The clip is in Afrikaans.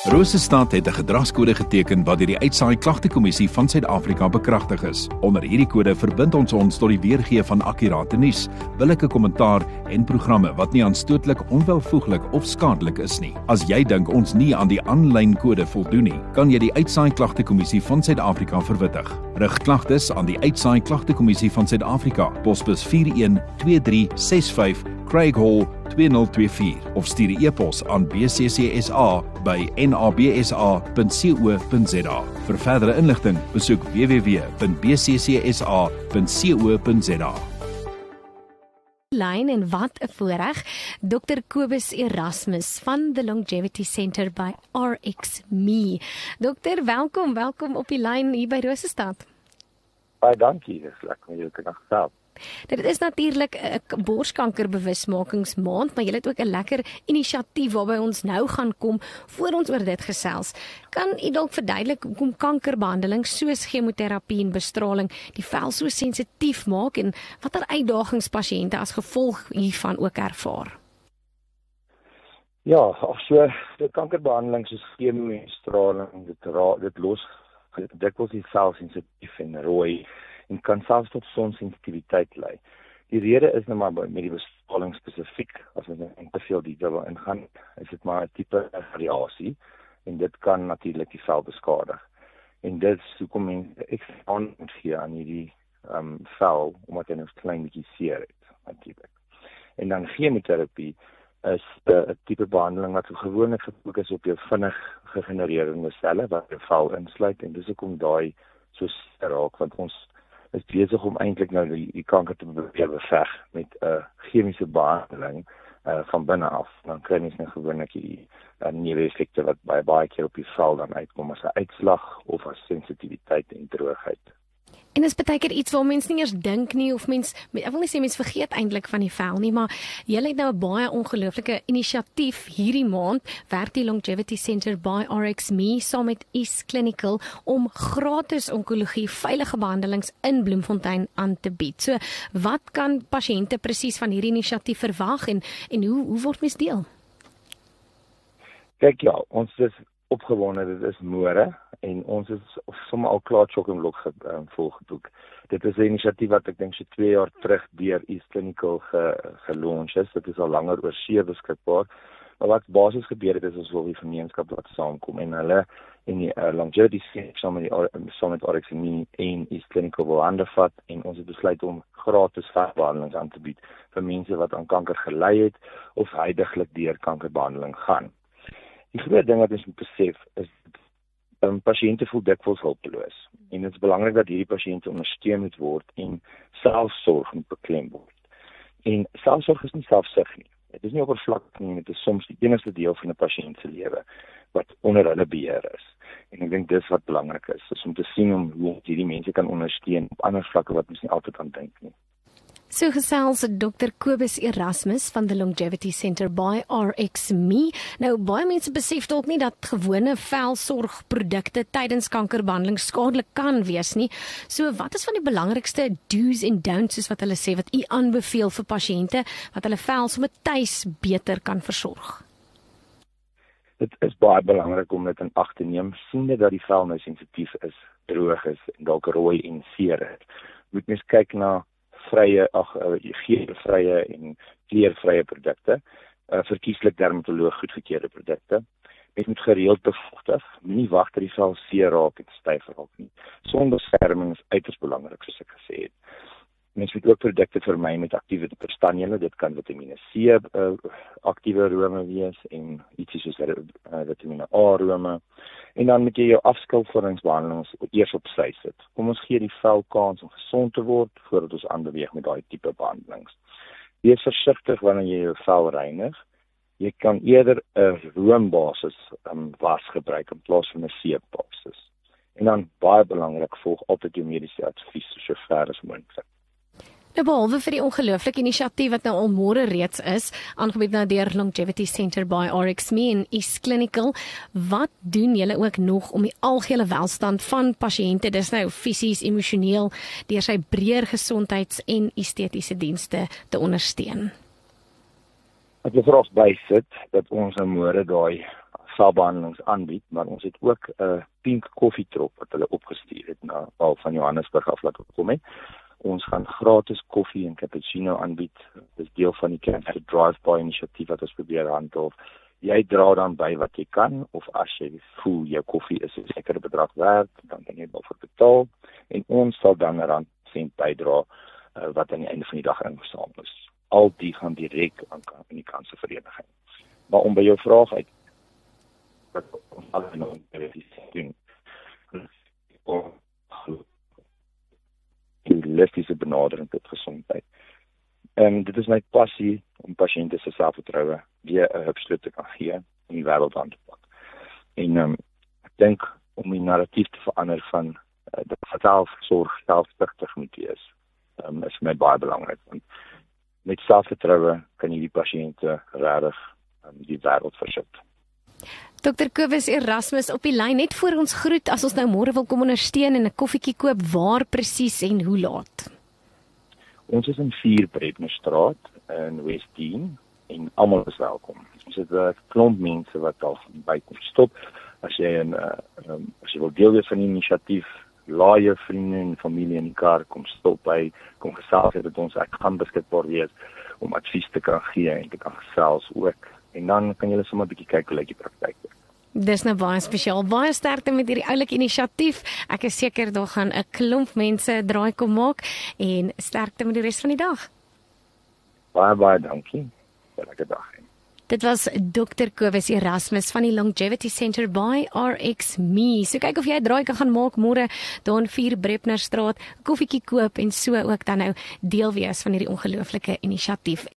Rosestad het 'n gedragskode geteken wat deur die Uitsaai Klagtekommissie van Suid-Afrika bekragtig is. Onder hierdie kode verbind ons tot die weergee van akkurate nuus, billike kommentaar en programme wat nie aanstootlik, onwelvoeglik of skadelik is nie. As jy dink ons nie aan die aanlyn kode voldoen nie, kan jy die Uitsaai Klagtekommissie van Suid-Afrika verwittig. Rig klagtes aan die Uitsaai Klagtekommissie van Suid-Afrika, posbus 412365, Craig Hall 2024 of stuur 'n e-pos aan bccsa@nabsa.co.za. Vir verdere inligting, besoek www.bccsa.co.za. Lyn en wat 'n voorreg, Dr. Kobus Erasmus van the Longevity Center by RxMe. Dokter, welkom op die lyn hier by Rosestad. Baie dankie, dis lekker om julle te kan gesels. Dit is natuurlik 'n borskankerbewusmakingsmaand, maar jy het ook 'n lekker inisiatief waarby ons nou gaan kom voor ons oor dit gesels. Kan u dalk verduidelik hoekom kankerbehandeling soos chemoterapie en bestraling die vel so sensitief maak en watter uitdagings pasiënte as gevolg hiervan ook ervaar? Ja, die kankerbehandeling soos chemo en straling, dit los dikwels die vel sensitief en rooi en kan selfs tot sonsensitiwiteit lei. Die rede is nou maar met die bestraling spesifiek, as ons in te veel detail wil ingaan, is dit maar 'n tipe radiasie en dit kan natuurlik die vel beskadig. En dit is hoekom mense ekstra aandag gee aan hierdie vel, omdat hy 'n klein bietjie seer het natuurlik. En dan chemoterapie is 'n tipe behandeling wat gewoonlik gefokus op jou vinnig gegenereerde selle wat jou vel insluit, en dis hoekom daai so seer raak, want ons is besig om eintlik nou die kanker te beveg met 'n chemiese behandeling van binne af. Dan kry mens nou gewoonlik die neeweffekte wat baie keer op die vel dan uitkom as 'n uitslag of as sensitiwiteit en droogheid. En is baie keer iets waar mens nie eers dink nie, of ek wil nie sê mens vergeet eintlik van die vel nie, maar julle het nou 'n baie ongelooflike inisiatief hierdie maand, werk die Longevity Center by RxMe saam met East Clinical om gratis onkologie veilige behandelings in Bloemfontein aan te bied. So, wat kan pasiënte presies van hierdie inisiatief verwag en hoe word mens deel? Kyk ja, ons is opgewonde, dit is môre en ons is sommer al klaar chock-en-block volgeboek. Dit is 'n inisiatief wat ek dink so 2 jaar terug deur East Clinical gelaunch is. Dit is al langer oor see beskikbaar. Maar wat basies gebeur het is ons wil die gemeenskap laat saamkom en hulle in die Longevity saam met RxMe en East Clinical wil hande vat en ons het besluit om gratis behandelings aan te bied vir mense wat aan kanker gely het of huidiglik deur kankerbehandeling gaan. Die groot ding wat ons moet besef is pasiënte voel dikwels hulpeloos en dit is belangrik dat hierdie pasiënte ondersteun moet word en selfsorg moet beklem word. En selfsorg is nie selfsug nie. Dit is nie oppervlakkig nie, dit is soms die enigste deel van 'n pasiënt se lewe wat onder hulle beheer is. En ek dink dis wat belangrik is om te sien hoe ons hierdie mense kan ondersteun op ander vlakke wat ons nie altyd aan dink nie. So gesels Dr. Kobus Erasmus van the Longevity Center by RxMe. Nou, baie mense besef dalk nie dat gewone velsorgprodukte tydens kankerbehandeling skadelik kan wees nie. So, wat is van die belangrikste do's en don'ts, soos wat hulle sê, wat u aanbeveel vir pasiënte wat hulle vel sommer tuis beter kan versorg? Dit is baie belangrik om dit in ag te neem, siende dat die vel nou sensitief is, droog is en dalk rooi en seer is. Moet mens kyk na geelvrye en kleurvrye produkte, verkieslik dermatoloog goedgekeurde produkte. Mens moet gereeld bevochtig, nie wag dat die vel seer raak en styf raak nie. Sonbeskerming is uiters belangrik, soos ek gesê het. Mens moet ook produkte vermy met aktiewe bestanddele, dit kan Vitamiene C aktiewe arome wees en ietsie soos Vitamiene A arome. En dan moet jy jou afskilferingsbehandelings eers op sy sit. Kom ons gee die vel kans om gesond te word voordat ons aanbeweeg met daai tipe behandelings. Wees versigtig wanneer jy jou vel reinig. Jy kan eerder 'n roombasis was gebruik in plaas van 'n seepbasis. En dan baie belangrik, volg altyd jou mediese advies so ver as moontlik. Nou, behalwe vir die ongelooflike inisiatief wat nou al môre reeds is, aangebied nou deur Longevity Center by RxMe en East Clinical, wat doen julle ook nog om die algehele welstand van pasiënte, dis nou fisies, emosioneel, deur sy breër gesondheids- en estetiese dienste te ondersteun? Ek wil graag bysit dat ons nou môre daai selfbehandelings aanbied, maar ons het ook 'n pink koffietrop wat hulle opgestuur het na al van Johannesburg af laat kom het. Ons gaan gratis koffie en cappuccino aanbied. Dit is deel van die Cancer Drive-by inisiatief wat ons probeer handhaaf. Jy dra dan by wat jy kan, of as jy voel jou koffie is 'n sekere bedrag werd, dan kan jy daarvoor betaal en ons sal dan R1 bydra wat aan die einde van die dag ingesamel is. Al die gaan direk aan die kanservereniging. Maar om by jou vraag uit wat ons alle nou doen. Die holistiese benadering tot gesondheid. Dit is my passie om pasiënte se selfvertroue weer 'n hupstoot te kan gee in die wêreld aan te pak. En ek dink om die narratief te verander van dat selfsorg selfsugtig moet wees, is vir my baie belangrik. Want met selfvertroue kan jy die pasiënte regtig die wêreld versit. Dr. Kobus Erasmus op die lyn, net voor ons groet, as ons nou môre wil kom ondersteun en 'n koffietjie koop, waar presies en hoe laat? Ons is in 4 Brepnerstraat in Westdene en almal is welkom. Ons het 'n klomp mense wat al by kom stop. As jy wil deel wees van die inisiatief, laai jou vriende en familie in die kar, kom stop by, kom gesels met ons. Ek gaan beskikbaar wees om advies te kan gee en te kan gesels ook. En dan kan julle sommer 'n bietjie kyk hoe lyk die praktyk. Dis nou baie spesiaal. Baie sterkte met hierdie oulike inisiatief. Ek is seker daar gaan 'n klomp mense draai kom maak en sterkte met die res van die dag. Baie dankie. Lekker dag. Dit was Dr. Kobus Erasmus van die Longevity Center by RxMe. So kyk of jy 'n draai kan gaan maak môre daar in 4 Brepnerstraat, koffietjie koop en so ook dan nou deel wees van hierdie ongelooflike inisiatief.